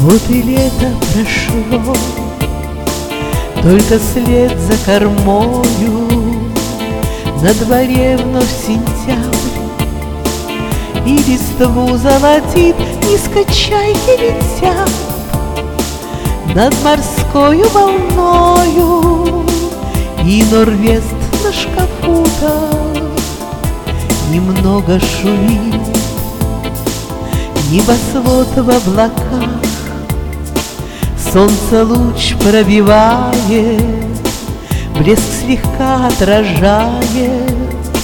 Вот и лето прошло, только след за кормою, на дворе вновь сентябрь, и листву золотит, низко чайки летят над морскою волною, и норвест на шкафу-то немного шумит. Небосвод в облаках солнце луч пробивает, блеск слегка отражает.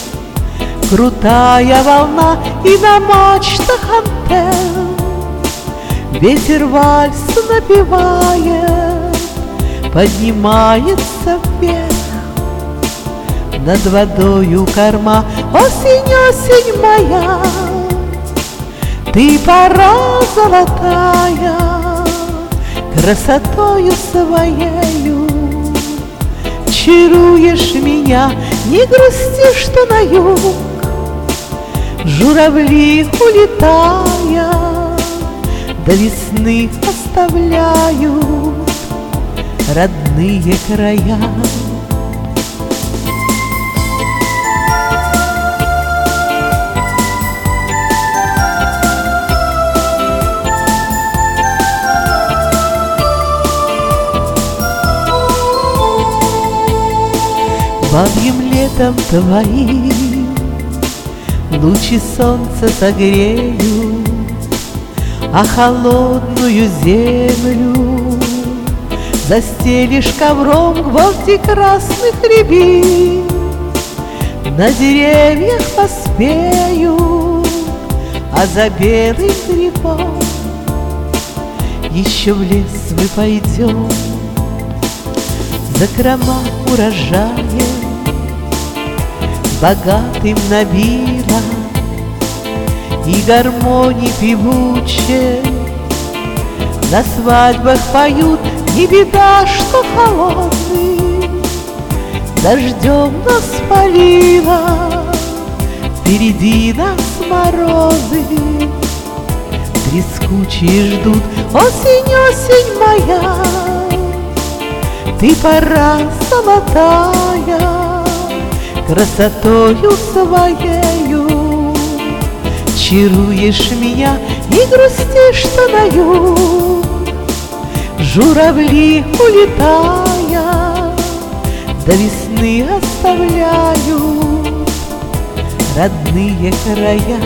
Крутая волна, и на мачтах антенн ветер вальс напевает, поднимается вверх над водою корма. Осень, осень моя, ты пора золотая, красотою своею чаруешь меня. Не грусти, что на юг журавли, улетая, до весны оставляют родные края. Бабьим летом твоим лучи солнца согреют, а холодную землю застелишь ковром гвозди красных рябин. На деревьях поспеют, а за белым грибом еще в лес мы пойдем. Закрома урожаем богатым набила, и гармонии певучие на свадьбах поют. Не беда, что холодный дождем нас полило, впереди нас морозы трескучие ждут. Осень, осень моя, ты пора золотая, красотою своею чаруешь меня. Не грусти, что на юг журавли, улетая, до весны оставляют родные края.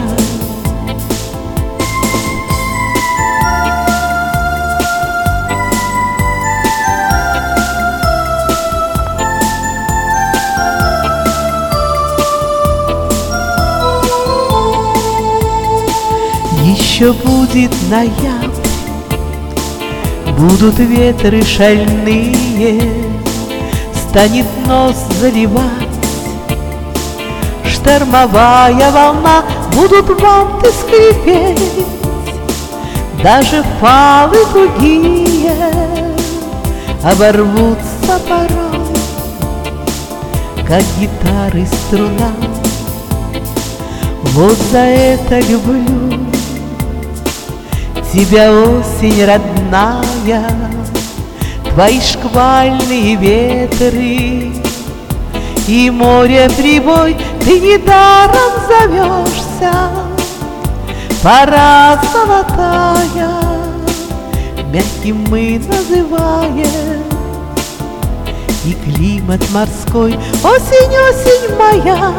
Еще будет ноябрь, будут ветры шальные, станет нос заливать штормовая волна. Будут ванты скрипеть, даже фалы тугие оборвутся порой, как гитары струна. Вот за это люблю тебя, осень родная, твои шквальные ветры и море прибой. Ты недаром зовешься пора золотая, мягким мы называем и климат морской. Осень, осень моя,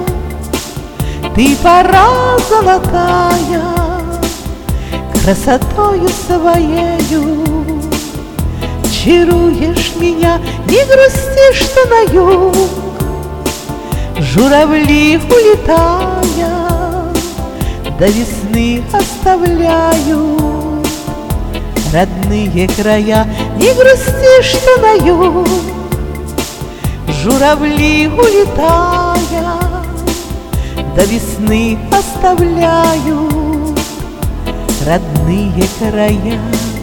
ты пора золотая, красотою своею чаруешь меня. Не грусти, что на юг журавли, улетая, до весны оставляют родные края. Не грусти, что на юг журавли, улетая, до весны оставляют родные края.